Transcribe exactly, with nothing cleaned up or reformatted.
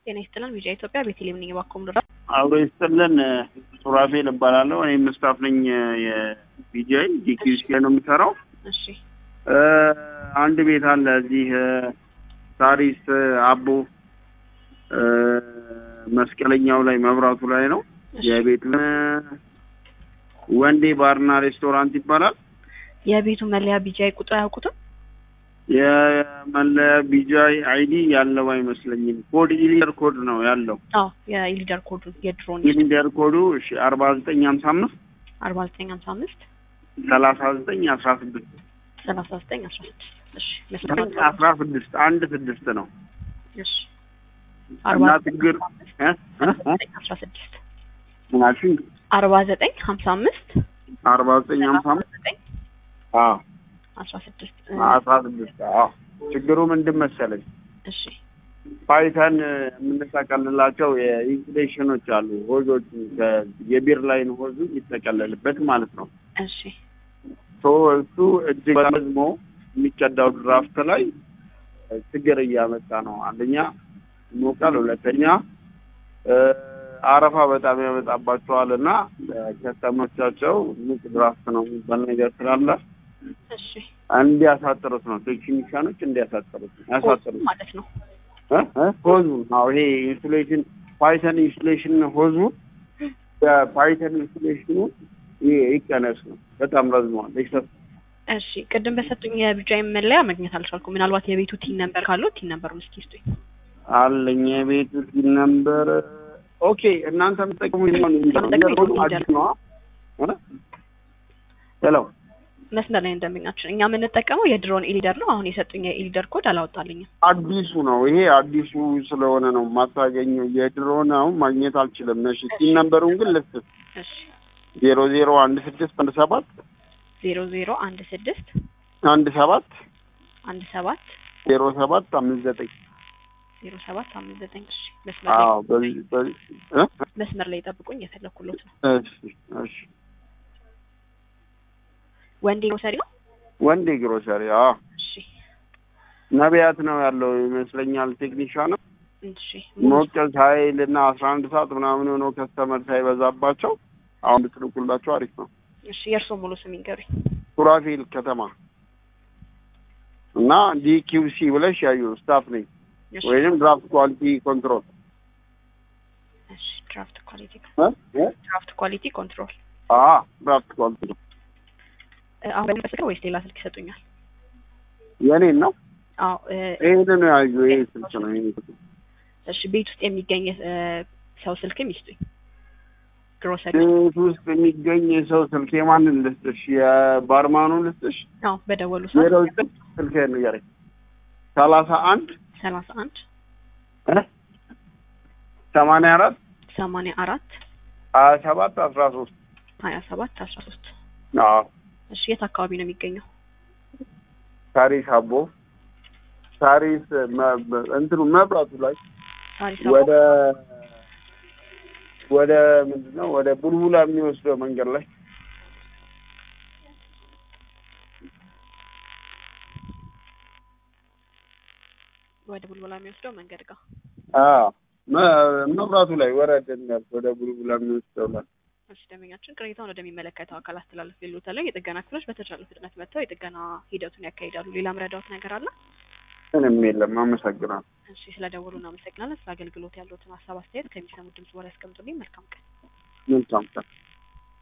ጤና ይስጥልን ቪዲዮ ኢትዮጵያ ቤተልሔም ነኝ ባኮም ድራ አብሮ ይስጥልን ሱራፌል እባላለሁ እኔ መስታፍ ነኝ የቪዲዮ ዲኪውሲ ነው የምሰራው እሺ አንድ ቤት አለ እዚህ ሳሪስ አቦ መስቀለኛው ላይ መብራቱ ላይ ነው የቤቱ ወንዴ ባርና ሬስቶራንት ይባላል የቤቱ መለያ ቢጃይ ቁጥር ያውቁት የመለያ ቢጃይ አይዲ ያለው አይመስለኝም ኮድ ኢሊደር ኮድ ነው ያለው አዎ የኢሊደር ኮዱ የድሮን ኢሊደር ኮዱ እሺ አርባ ዘጠኝ ሃምሳ አምስት አርባ ዘጠኝ ሃምሳ አምስት ሰላሳ ዘጠኝ አስራ ስድስት ሰላሳ ዘጠኝ አስራ ስድስት እሺ አስራ ስድስት አንድ ስድስት ነው እሺ አርባ ችግር እ አስራ ስድስት ምናልሽ አርባ ዘጠኝ ሃምሳ አምስት አርባ ዘጠኝ ሃምሳ አምስት አዎ አስራ ስድስት አስራ ስድስት አዎ ችግሩ ምንድን መሰለኝ እሺ ፓይተን የምንጠቀልላቸው የኢንሱሌሽኖች አሉ ሆዞች የቢር ላይን ሆዙ ይተቀለልበት ማለት ነው እሺ ሶ እሱ እጅግ በመዝሞ የሚቀዳው ድራፍት ላይ ችግር እያመጣ ነው አንደኛ ሞቃል ሁለተኛ አረፋ በጣም ያመጣባቸዋልና ከተመቻቸው ንቅ ድራፍት ነው የሚባል ነገር ስላለ እሺ እንዲያሳጥሩት ነው ቴክኒሻኖች እንዲያሳጥሩት ያሳጥሩት ማለት ነው እ እ ሆዙ ነው ይሄ ኢንሱሌሽን ፓይተን ኢንሱሌሽን ሆዙ በፓይተን ኢንሱሌሽኑ ይቀነስ ነው በጣም ረዝሟል ኤክሰስ እሺ ቅድም በሰጡኝ የቢጃይ መለያ ማግኘት አልቻልኩም ምናልባት የቤቱ ቲን ነምበር ካለው ቲን ነምበሩን እስኪ ስጡኝ አለኝ የቤቱ ቲን ነምበር ኦኬ እናንተ የምትጠቀሙት ነው አዲስ ነው እ ሄሎ መስመር ላይ እንደምኛችን እኛ የምንጠቀመው የድሮን ኢሊደር ነው አሁን የሰጡኝ የኢሊደር ኮድ አላወጣልኝም አዲሱ ነው ይሄ አዲሱ ስለሆነ ነው ማታገኘው የድሮን አሁን ማግኘት አልችልም ነሽ ቲን ነምበሩን ግን ልስጥ እሺ ዜሮ ዜሮ አንድ ስድስት አንድ ሰባት ዜሮ ዜሮ አንድ ስድስት አንድ ሰባት አንድ ሰባት ዜሮ ሰባት አምስት ዘጠኝ ዜሮ ሰባት አምስት ዘጠኝ እሺ መስመር ላይ አዎ በዚህ በዚህ እ መስመር ላይ ጠብቁኝ የፈለኩሎት ነው እሺ እሺ ወንዴ ግሮሰሪ ነው ወንዴ ግሮሰሪ አዎ እሺ ነቢያት ነው ያለው ይመስለኛል ቴክኒሻን እሺ ሞቀል ሳይልና አስራ አንድ ሰዓት ምናምን ሆኖ ከስተመር ሳይበዛባቸው አሁን ብትልኩላቸው አሪፍ ነው እሺ የርሶ ሙሉ ስም ይንገሩኝ ሱራፌል ከተማ እና ዲኪውሲ ብለሽ ያዩ ስታፍ ነኝ ወይንም ድራፍት ኳሊቲ ኮንትሮል እሺ ድራፍት ኳሊቲ እ ድራፍት ኳሊቲ ኮንትሮል አ ድራፍት ኳሊቲ አሁን በስልክ ወይስ ሌላ ስልክ ይሰጡኛል የኔን ነው አዎ ይሄን ነው ያዩ ይሄ ስልክ ነው ይሄ እሺ ቤት ውስጥ የሚገኝ ሰው ስልክም ይስጡኝ ግሮሰሪ ቤት ውስጥ የሚገኝ ሰው ስልክ የማንን ልስጥሽ የባርማኑን ልስጥሽ አዎ በደወሉ ሰዓት ሌላው ስልክ ነው ያረኝ ሰላሳ አንድ ሰላሳ አንድ እ ሰማንያ አራት ሰማንያ አራት ሀያ ሰባት አስራ ሶስት ሀያ ሰባት አስራ ሶስት አዎ እሺ የት አካባቢ ነው የሚገኘው ሳሪስ አቦ ሳሪስ እንትኑ መብራቱ ላይ ሳሪስ ወደ ወደ ምንድነው ወደ ቡልቡላ የሚወስደው መንገድ ላይ ወደ ቡልቡላ የሚወስደው መንገድ ጋር አዎ መብራቱ ላይ ወረደኛል ወደ ቡልቡላ የሚወስደው ላይ እሺ ደምኛችን ቅሬታውን ወደሚመለከተው አካል አስተላልፍ ይሉታል የጥገና ክፍሎች በተቻለ ፍጥነት መጥተው የጥገና ሂደቱን ያካሂዳሉ ሌላ ምረዳውት ነገር አለ ምንም የለም አመሰግናለሁ እሺ ስለደወሉ እናመሰግናለን ስለ አገልግሎት ያለዎትን ሀሳብ አስተያየት ከሚሰሙት ድምጽ ወሬ ያስቀምጡልኝ መልካም ቀን መልካም ቀን